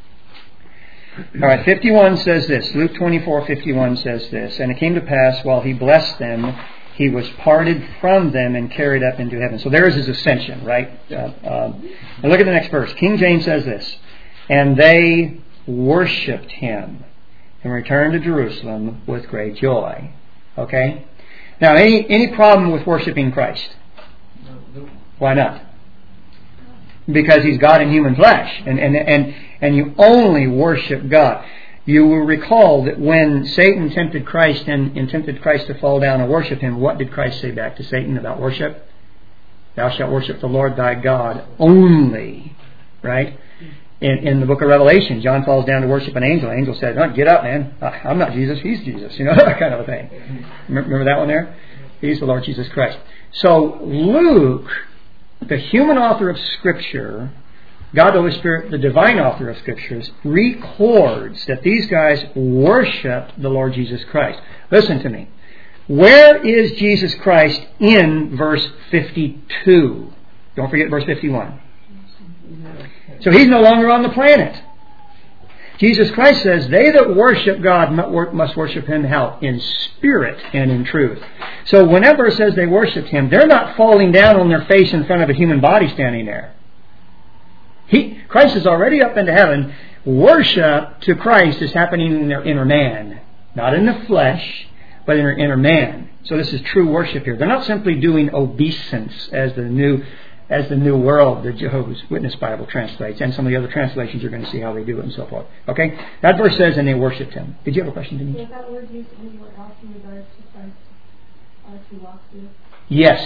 Speaker 1: All right, 51 says this. Luke 24:51 says this. And it came to pass, while he blessed them, he was parted from them and carried up into heaven. So there is his ascension, right? Now look at the next verse. King James says this. And they worshipped him and returned to Jerusalem with great joy. Okay? Now, any problem with worshiping Christ? Why not? Because He's God in human flesh. And you only worship God. You will recall that when Satan tempted Christ and tempted Christ to fall down and worship Him, what did Christ say back to Satan about worship? Thou shalt worship the Lord thy God only. Right? In the book of Revelation, John falls down to worship an angel. The angel said, "Oh, get up, man. I'm not Jesus. He's Jesus." You know, that kind of a thing. Remember that one there? He's the Lord Jesus Christ. So Luke, the human author of Scripture, God the Holy Spirit, the divine author of Scriptures, records that these guys worshiped the Lord Jesus Christ. Listen to me. Where is Jesus Christ in verse 52? Don't forget verse 51. So He's no longer on the planet. Jesus Christ says, they that worship God must worship Him how? In spirit and in truth. So whenever it says they worshiped Him, they're not falling down on their face in front of a human body standing there. Christ is already up into heaven. Worship to Christ is happening in their inner man. Not in the flesh, but in their inner man. So this is true worship here. They're not simply doing obeisance as the New World, the Jehovah's Witness Bible translates, and some of the other translations you're going to see how they do it and so forth. Okay? That verse says, and they worshipped Him. Did you have a question, Denise?
Speaker 6: Is that word used anywhere else in regards to Christ as He walked through?
Speaker 1: Yes,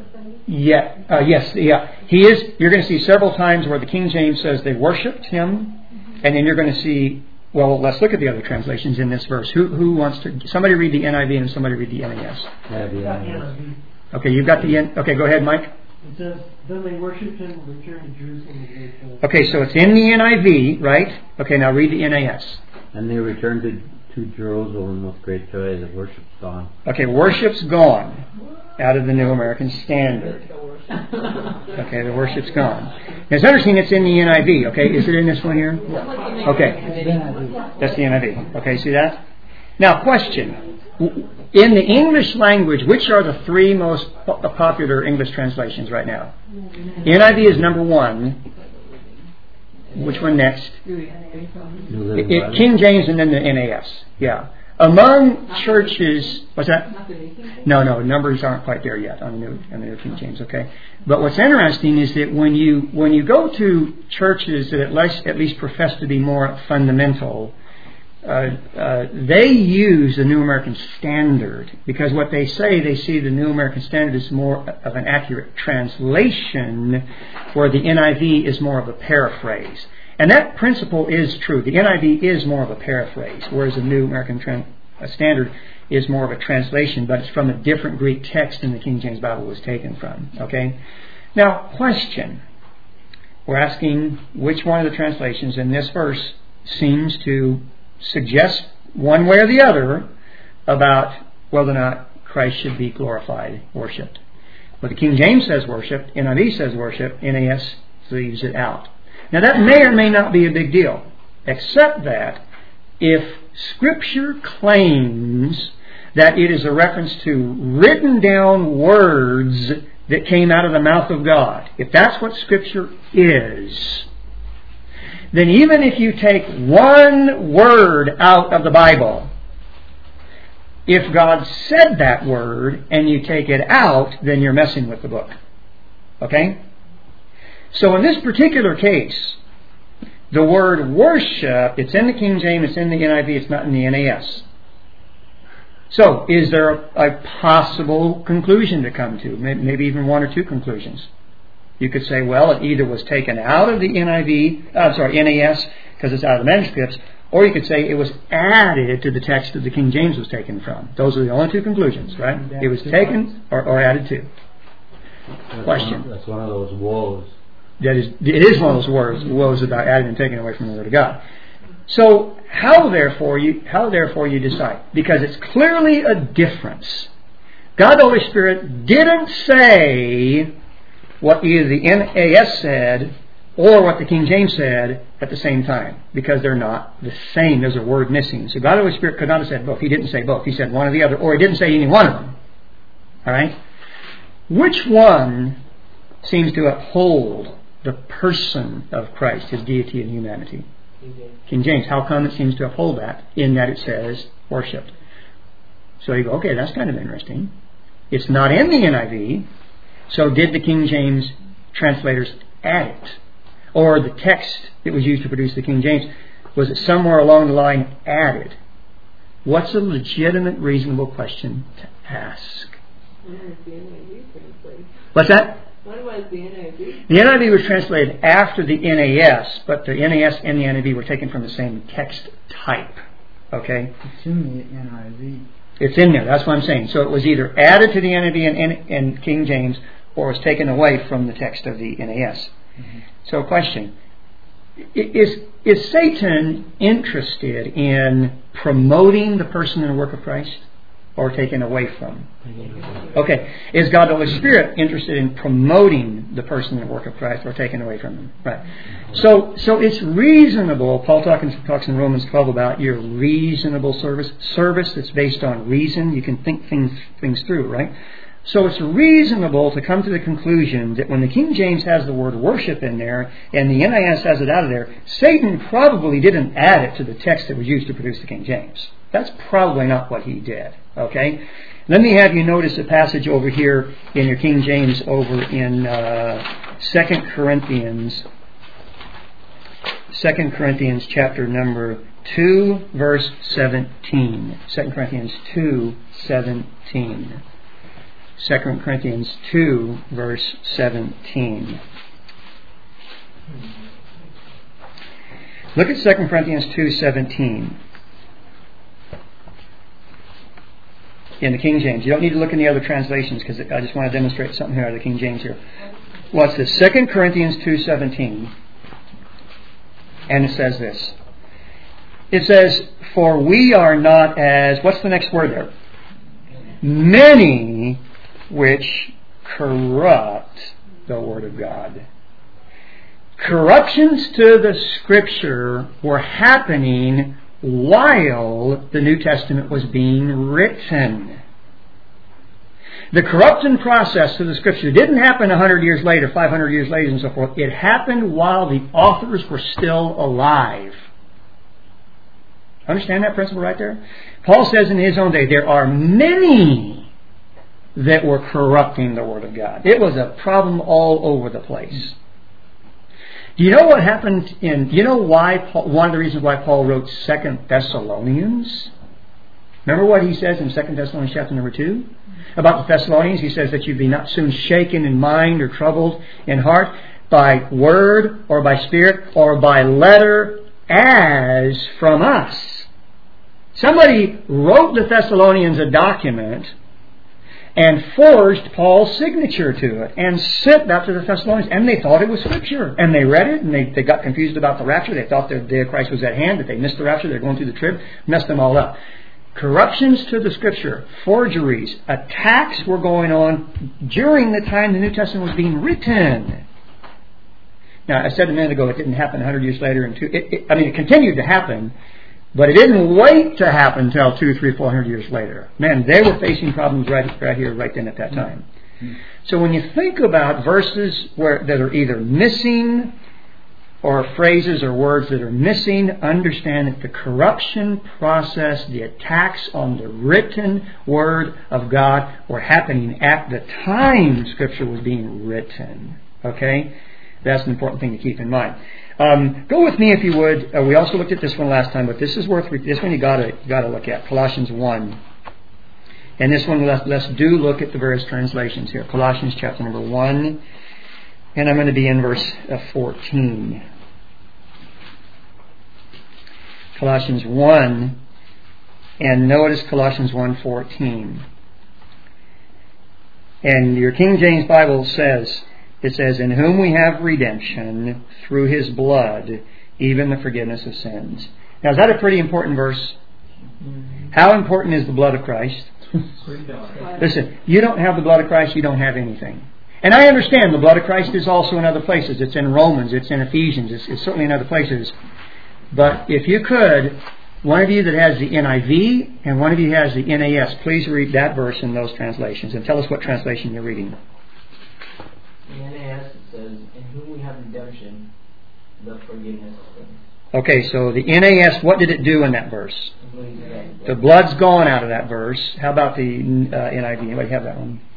Speaker 1: yeah. He is. You're going to see several times where the King James says they worshipped Him, and then you're going to see. Well, let's look at the other translations in this verse. Who wants to? Somebody read the NIV and somebody read the NAS. Okay, you've got the. Okay, go ahead, Mike.
Speaker 7: It says, then they worshipped Him and returned to Jerusalem with great joy.
Speaker 1: Okay, so it's in the NIV, right? Okay, now read the NAS.
Speaker 8: And they returned to Jerusalem with great joy. The worship's gone.
Speaker 1: Okay, worship's gone out of the New American Standard. Okay, the worship's gone. Now, it's interesting it's in the NIV. Okay, is it in this one here? Okay, that's the NIV. Okay, see that? Now, question. In the English language, which are the three most popular English translations right now? NIV is number one. Which one next? King James and then the NAS. Yeah. Among churches, what's that? No, numbers aren't quite there yet on the new King James. Okay. But what's interesting is that when you go to churches that at least profess to be more fundamental, they use the New American Standard because what they see the New American Standard is more of an accurate translation, where the NIV is more of a paraphrase. And that principle is true. The NIV is more of a paraphrase, whereas the New American Standard is more of a translation, but it's from a different Greek text than the King James Bible was taken from. Okay? Now, question. We're asking which one of the translations in this verse seems to suggest one way or the other about whether or not Christ should be glorified, worshipped. Well, the King James says worship, NIV says worship, NAS leaves it out. Now that may or may not be a big deal, except that if Scripture claims that it is a reference to written down words that came out of the mouth of God, if that's what Scripture is, then even if you take one word out of the Bible, if God said that word and you take it out, then you're messing with the book. Okay? So in this particular case, the word worship, it's in the King James, it's in the NIV, it's not in the NAS. So, is there a possible conclusion to come to? Maybe even one or two conclusions. You could say, well, it either was taken out of the NAS, because it's out of the manuscripts, or you could say it was added to the text that the King James was taken from. Those are the only two conclusions, right? It was taken or added to. Question.
Speaker 8: That's one of those woes.
Speaker 1: It is one of those woes about adding and taking away from the Word of God. So how therefore you decide? Because it's clearly a difference. God the Holy Spirit didn't say what either the NAS said or what the King James said at the same time, because they're not the same. There's a word missing. So God the Holy Spirit could not have said both. He didn't say both. He said one or the other, or He didn't say any one of them. All right? Which one seems to uphold the person of Christ, His deity and humanity? King James. How come it seems to uphold that? In that it says worshipped. So you go, okay, that's kind of interesting. It's not in the NIV. So did the King James translators add it? Or the text that was used to produce the King James, was it somewhere along the line added? What's a legitimate, reasonable question to ask?
Speaker 2: When was the NIV translated?
Speaker 1: What's that?
Speaker 2: When was the NIV?
Speaker 1: The NIV was translated after the NAS, but the NAS and the NIV were taken from the same text type. Okay?
Speaker 3: It's in the NIV.
Speaker 1: It's in there. That's what I'm saying. So it was either added to the NIV and King James, or was taken away from the text of the NAS. Mm-hmm. So, question: Is Satan interested in promoting the person and work of Christ, or taken away from? Okay. Is God the Holy Spirit interested in promoting the person and work of Christ, or taken away from Him? Right. So it's reasonable. Paul talks in Romans 12 about your reasonable service that's based on reason. You can think things through, right? So it's reasonable to come to the conclusion that when the King James has the word worship in there and the NIS has it out of there, Satan probably didn't add it to the text that was used to produce the King James. That's probably not what he did. Okay? Let me have you notice a passage over here in your King James over in 2 Corinthians. 2 Corinthians chapter number 2, verse 17. 2 Corinthians 2, 17. 2 Corinthians 2, verse 17. Look at 2 Corinthians 2, 17. In the King James. You don't need to look in the other translations, because I just want to demonstrate something here out of the King James here. What's this? 2 Corinthians 2, 17. And it says this. It says, for we are not as... What's the next word there? Many which corrupt the Word of God. Corruptions to the Scripture were happening while the New Testament was being written. The corrupting process to the Scripture didn't happen 100 years later, 500 years later, and so forth. It happened while the authors were still alive. Understand that principle right there? Paul says in his own day, there are many that were corrupting the Word of God. It was a problem all over the place. Do you know what happened do you know why one of the reasons why Paul wrote 2 Thessalonians? Remember what he says in 2 Thessalonians chapter number 2? About the Thessalonians, he says that you be not soon shaken in mind or troubled in heart by word or by spirit or by letter as from us. Somebody wrote the Thessalonians a document and forged Paul's signature to it and sent that to the Thessalonians, and they thought it was Scripture. And they read it, and they got confused about the rapture. They thought the day of Christ was at hand, that they missed the rapture, they're going through the trib, messed them all up. Corruptions to the Scripture, forgeries, attacks were going on during the time the New Testament was being written. Now, I said a minute ago it didn't happen 100 years later. It continued to happen, but it didn't wait to happen until 200, 300, 400 years later. Man, they were facing problems right here, right then at that time. So when you think about verses that are either missing or phrases or words that are missing, understand that the corruption process, the attacks on the written Word of God were happening at the time Scripture was being written. Okay? That's an important thing to keep in mind. Go with me if you would. We also looked at this one last time, but this is this one you got to look at. Colossians 1, and this one let's do look at the various translations here. Colossians chapter number 1, and I'm going to be in verse 14. Colossians 1, and notice Colossians 1:14. And your King James Bible says. It says, in whom we have redemption through His blood, even the forgiveness of sins. Now, is that a pretty important verse? How important is the blood of Christ? Listen, you don't have the blood of Christ, you don't have anything. And I understand the blood of Christ is also in other places. It's in Romans, it's in Ephesians, it's certainly in other places. But if you could, one of you that has the NIV and one of you has the NAS, please read that verse in those translations and tell us what translation you're reading.
Speaker 5: In NAS it says, "In whom we have redemption, the forgiveness of sins."
Speaker 1: Okay, so the NAS, what did it do in that verse? The blood's gone out of that verse. How about the NIV? Anybody have that one?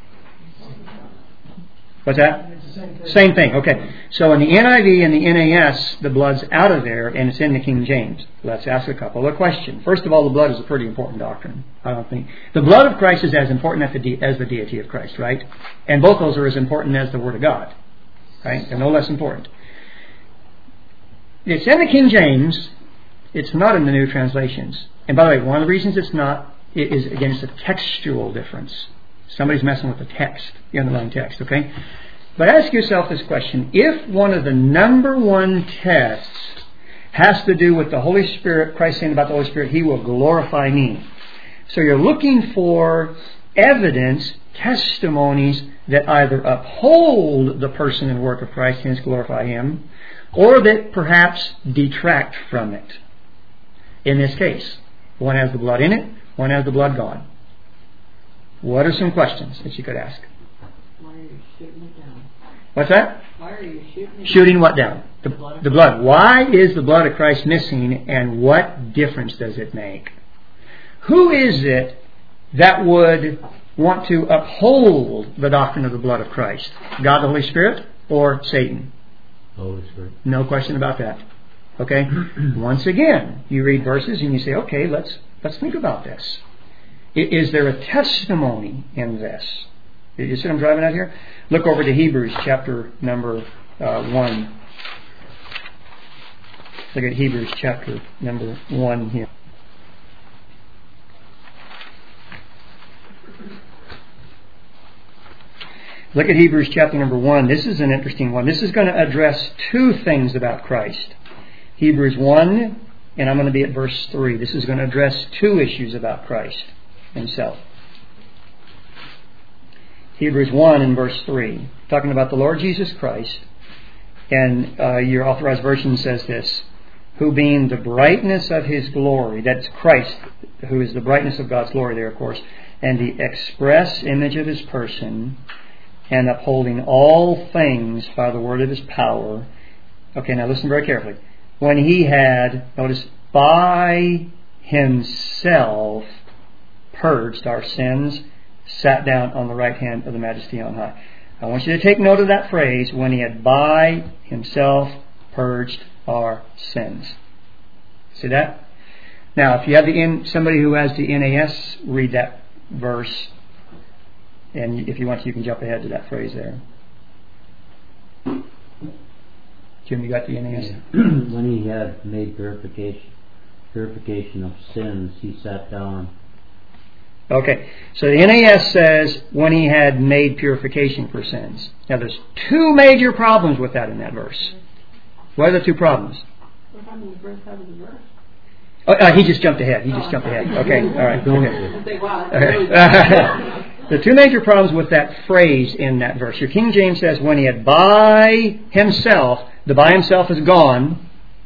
Speaker 1: What's that? Same thing. Okay. So in the NIV and the NAS, the blood's out of there and it's in the King James. Let's ask a couple of questions. First of all, the blood is a pretty important doctrine. I don't think the blood of Christ is as important as the deity of Christ, right? And both those are as important as the Word of God, right? They're no less important. It's in the King James. It's not in the new translations. And by the way, one of the reasons it's not is, again, it's a textual difference. Somebody's messing with the text, the underlying text, okay? But ask yourself this question. If one of the number one tests has to do with the Holy Spirit, Christ saying about the Holy Spirit, He will glorify me. So you're looking for evidence, testimonies that either uphold the person and work of Christ, hence glorify Him, or that perhaps detract from it. In this case, one has the blood in it, one has the blood gone. What are some questions that you could ask?
Speaker 2: Why are you shooting it down?
Speaker 1: What's that?
Speaker 2: Why are you shooting it down?
Speaker 1: Shooting what down? The blood. Why is the blood of Christ missing, and what difference does it make? Who is it that would want to uphold the doctrine of the blood of Christ? God the Holy Spirit or Satan?
Speaker 8: Holy Spirit.
Speaker 1: No question about that. Okay? Once again, you read verses and you say, okay, let's think about this. Is there a testimony in this? You see what I'm driving at here? Look over to Hebrews chapter number 1. Look at Hebrews chapter number 1 here. Look at Hebrews chapter number 1. This is an interesting one. This is going to address two things about Christ. Hebrews 1, and I'm going to be at verse 3. This is going to address two issues about Christ Himself. Hebrews 1 and verse 3, talking about the Lord Jesus Christ, and your authorized version says this, who being the brightness of His glory, that's Christ, who is the brightness of God's glory there, of course, and the express image of His person, and upholding all things by the word of His power. Okay, now listen very carefully. When He had, notice, by Himself purged our sins, sat down on the right hand of the Majesty on high. I want you to take note of that phrase, when He had by Himself purged our sins. See that? Now, if you have somebody who has the NAS, read that verse. And if you want to, you can jump ahead to that phrase there. Jim, you got the NAS?
Speaker 8: Yeah. When He had made purification of sins, He sat down.
Speaker 1: Okay, so the NAS says, when He had made purification for sins. Now, there's two major problems with that in that verse. What are the two problems?
Speaker 2: What happened to the first half of the verse?
Speaker 1: Oh, he just jumped ahead. Okay, all right. Okay. The two major problems with that phrase in that verse. Your King James says, when He had by Himself, the by Himself is gone.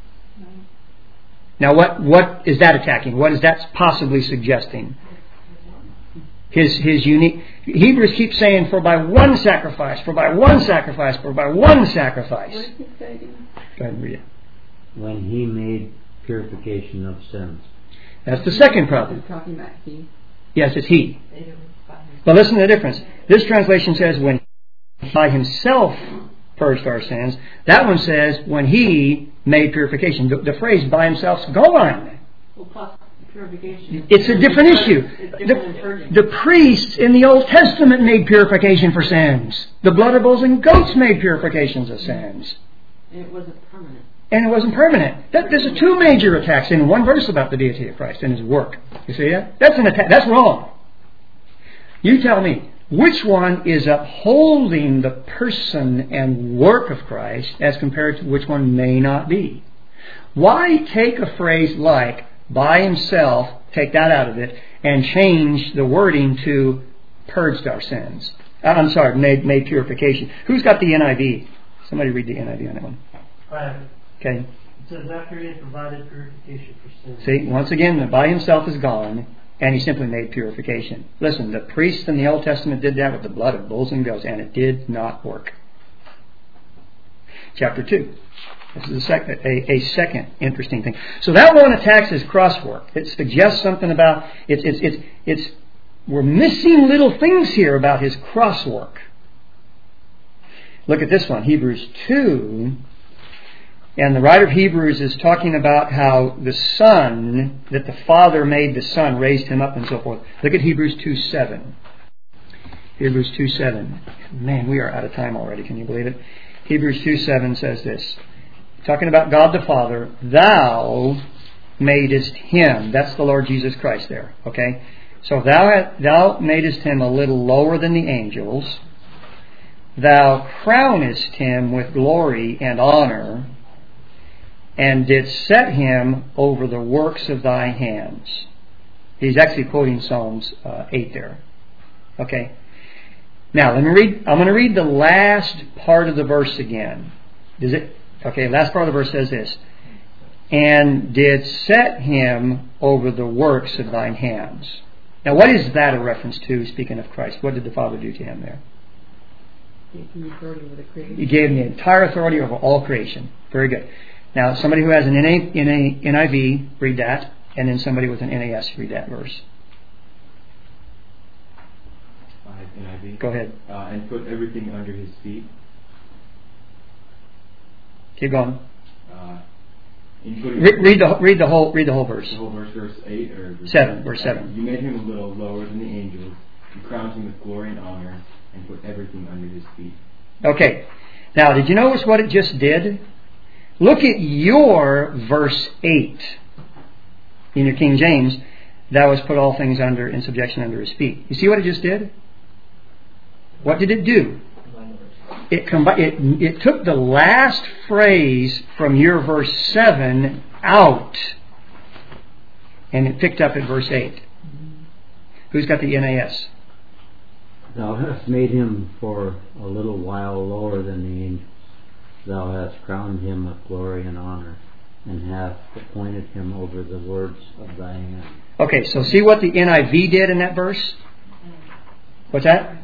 Speaker 1: Now, what is that attacking? What is that possibly suggesting? His unique... Hebrews keeps saying, for by one sacrifice, for by one sacrifice, for by one sacrifice.
Speaker 2: What did He say again?
Speaker 1: Go ahead and read it.
Speaker 8: When He made purification of sins.
Speaker 1: That's the second problem.
Speaker 2: He's talking about He.
Speaker 1: Yes, it's He. But listen to the difference. This translation says, when by Himself purged our sins. That one says, when He made purification. The phrase by Himself's gone.
Speaker 4: Well, plus purification.
Speaker 1: It's a different issue. The priests in the Old Testament made purification for sins. The blood of bulls and goats made purifications of sins.
Speaker 4: And it wasn't permanent.
Speaker 1: And it wasn't permanent. There's two major attacks in one verse about the deity of Christ and His work. You see that? That's an attack. That's wrong. You tell me, which one is upholding the person and work of Christ as compared to which one may not be? Why take a phrase like by himself, take that out of it, and change the wording to purged our sins? Made purification. Who's got the NIV? Somebody read the NIV on that one.
Speaker 7: I have it.
Speaker 1: Okay.
Speaker 7: It says, after he had provided purification for sin.
Speaker 1: See, once again, the by himself is gone, and he simply made purification. Listen, the priests in the Old Testament did that with the blood of bulls and goats, and it did not work. Chapter 2. This is a second interesting thing. So that one attacks his crosswork. It suggests something about we're missing little things here about his crosswork. Look at this one, Hebrews 2. And the writer of Hebrews is talking about how the Son, that the Father made the Son, raised him up and so forth. Look at Hebrews 2:7. Hebrews 2:7. Man, we are out of time already. Can you believe it? Hebrews 2:7 says this. Talking about God the Father, thou madest him. That's the Lord Jesus Christ there. Okay? So thou madest him a little lower than the angels. Thou crownest him with glory and honor, and didst set him over the works of thy hands. He's actually quoting Psalms 8 there. Okay? Now, I'm going to read the last part of the verse again. Does it? Okay, last part of the verse says this. And did set him over the works of thine hands. Now, what is that a reference to, speaking of Christ? What did the Father do to him there? He gave him the entire authority over all creation. Very good. Now, somebody who has an NIV, read that. And then somebody with an NAS, read that verse.
Speaker 9: NIV.
Speaker 1: Go ahead.
Speaker 9: And put everything under his feet.
Speaker 1: Keep going.
Speaker 9: Read
Speaker 1: the whole verse.
Speaker 9: The whole verse, verse 8 or verse
Speaker 1: 7. Verse 7.
Speaker 9: You made him a little lower than the angels. You crowned him with glory and honor, and put everything under his feet. Okay.
Speaker 1: Now, did you notice what it just did? Look at your verse 8 in your King James. Thou hast put all things in subjection under his feet. You see what it just did? What did it do? It took the last phrase from your verse 7 out, and it picked up at verse 8. Who's got the NAS?
Speaker 8: Thou hast made him for a little while lower than the angels. Thou hast crowned him with glory and honor, and hast appointed him over the words of thy hand.
Speaker 1: Okay, so see what the NIV did in that verse? What's that?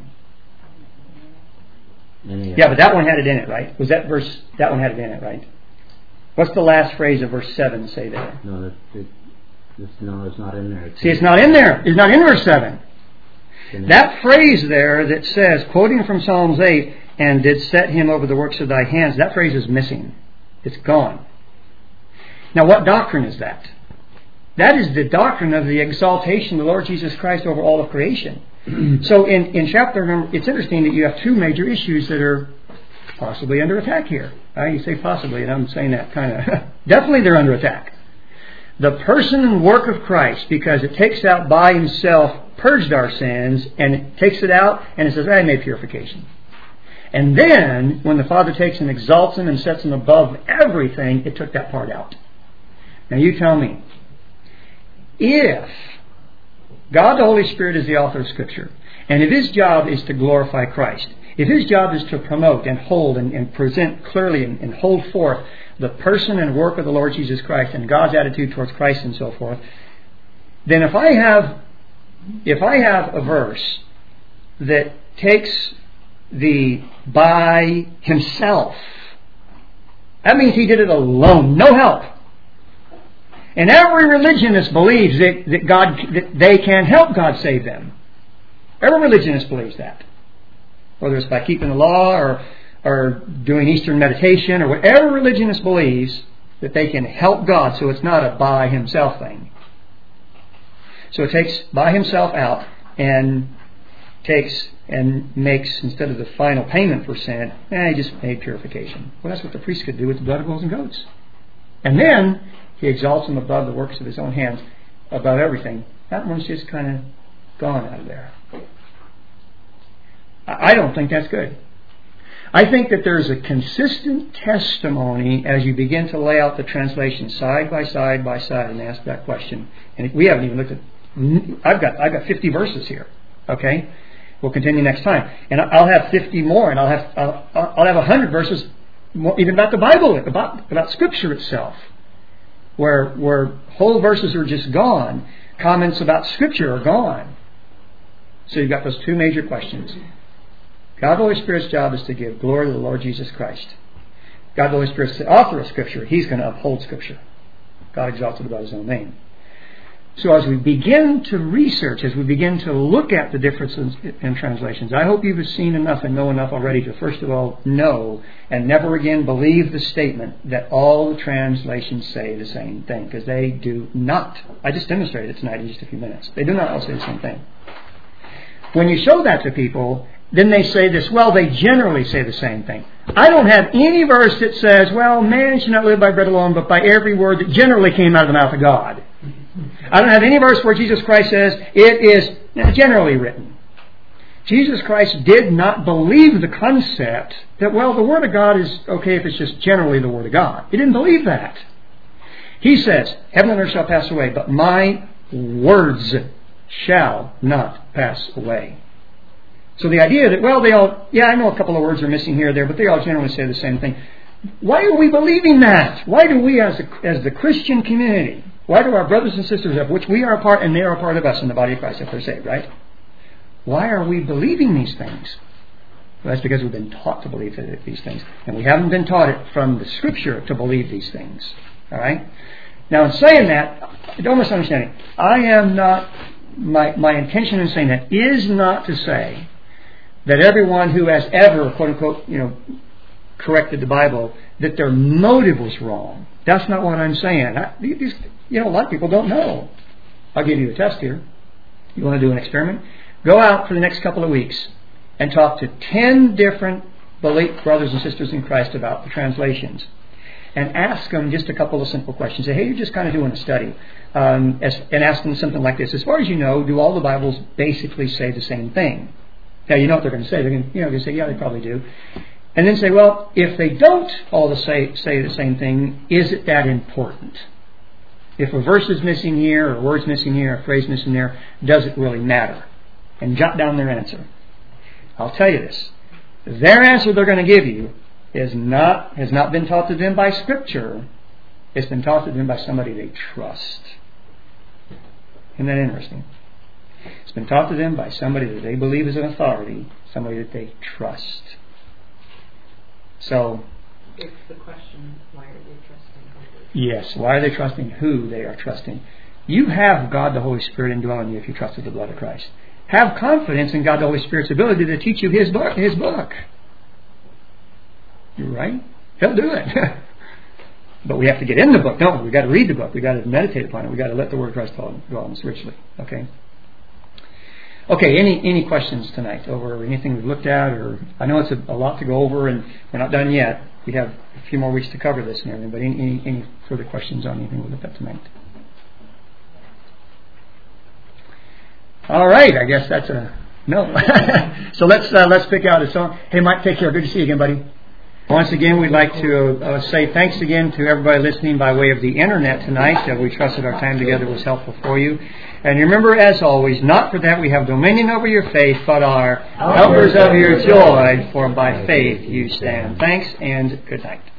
Speaker 1: Yeah, but that one had it in it, right? Was that verse? That one had it in it, right? What's the last phrase of verse 7 say there?
Speaker 8: No, it's not in there.
Speaker 1: See, it's not in there. It's not in verse 7. That phrase there that says, quoting from Psalms 8, and did set him over the works of thy hands, that phrase is missing. It's gone. Now, what doctrine is that? That is the doctrine of the exaltation of the Lord Jesus Christ over all of creation. So in chapter number, it's interesting that you have two major issues that are possibly under attack here. You say possibly, and I'm saying that kind of... Definitely they're under attack. The person and work of Christ, because it takes out by himself, purged our sins, and it takes it out, and it says, I made purification. And then, when the Father takes and exalts him and sets him above everything, it took that part out. Now you tell me, if God the Holy Spirit is the author of Scripture, and if his job is to glorify Christ, if his job is to promote and hold and present clearly and hold forth the person and work of the Lord Jesus Christ and God's attitude towards Christ and so forth, then if I have a verse that takes the by himself, that means he did it alone, no help. And every religionist believes that they can help God save them. Every religionist believes that. Whether it's by keeping the law or doing Eastern meditation or whatever religionist believes that they can help God, so it's not a by himself thing. So it takes by himself out and takes and makes, instead of the final payment for sin, he just made purification. Well, that's what the priest could do with the blood of bulls and goats. And then he exalts him above the works of his own hands, above everything. That one's just kind of gone out of there. I don't think that's good. I think that there's a consistent testimony as you begin to lay out the translation side by side by side and ask that question. And we haven't even looked at. I've got 50 verses here. Okay, we'll continue next time, and I'll have 50 more, and I'll have 100 verses, more, even about the Bible, about Scripture itself, where whole verses are just gone. Comments about Scripture are gone. So you've got those two major questions. God the Holy Spirit's job is to give glory to the Lord Jesus Christ. God the Holy Spirit's the author of Scripture. He's going to uphold Scripture. God exalted above His own name. So as we begin to research, as we begin to look at the differences in translations, I hope you've seen enough and know enough already to first of all know and never again believe the statement that all the translations say the same thing, because they do not. I just demonstrated it tonight in just a few minutes. They do not all say the same thing. When you show that to people, then they say this, well, they generally say the same thing. I don't have any verse that says, well, man should not live by bread alone, but by every word that generally came out of the mouth of God. I don't have any verse where Jesus Christ says it is generally written. Jesus Christ did not believe the concept that, well, the Word of God is okay if it's just generally the Word of God. He didn't believe that. He says, heaven and earth shall pass away, but my words shall not pass away. So the idea that, well, I know a couple of words are missing here or there, but they all generally say the same thing. Why are we believing that? Why do we as the Christian community, why do our brothers and sisters, of which we are a part and they are a part of us in the body of Christ if they're saved, right? Why are we believing these things? Well, that's because we've been taught to believe these things. And we haven't been taught it from the Scripture to believe these things. All right? Now, in saying that, don't misunderstand me. I am not, my intention in saying that is not to say that everyone who has ever, quote unquote, corrected the Bible, that their motive was wrong. That's not what I'm saying. A lot of people don't know. I'll give you a test here. You want to do an experiment? Go out for the next couple of weeks and talk to 10 different brothers and sisters in Christ about the translations. And ask them just a couple of simple questions. Say, hey, you're just kind of doing a study. And ask them something like this. As far as you know, do all the Bibles basically say the same thing? Now, you know what they're going to say. They're going to say, yeah, they probably do. And then say, well, if they don't all say the same thing, is it that important? If a verse is missing here, or a word's missing here, or a phrase missing there, does it really matter? And jot down their answer. I'll tell you this. Their answer they're going to give you has not been taught to them by Scripture. It's been taught to them by somebody they trust. Isn't that interesting? It's been taught to them by somebody that they believe is an authority, somebody that they trust. So,
Speaker 2: it's the question, why are they trusting who?
Speaker 1: Yes, why are they trusting who they are trusting? You have God the Holy Spirit indwelling you if you trusted the blood of Christ. Have confidence in God the Holy Spirit's ability to teach you His book. You're right. He'll do it. But we have to get in the book, don't we? We've got to read the book. We've got to meditate upon it. We've got to let the Word of Christ dwell on us richly. Okay, any questions tonight over anything we've looked at? Or I know it's a lot to go over and we're not done yet. We have a few more weeks to cover this and everything, but any further questions on anything we looked at tonight? All right, I guess that's a no. So let's pick out a song. Hey, Mike, take care. Good to see you again, buddy. Once again, we'd like to say thanks again to everybody listening by way of the internet tonight. We trust that our time together was helpful for you. And remember, as always, not for that we have dominion over your faith, but are helpers of your joy, for by faith you stand. Thanks and good night.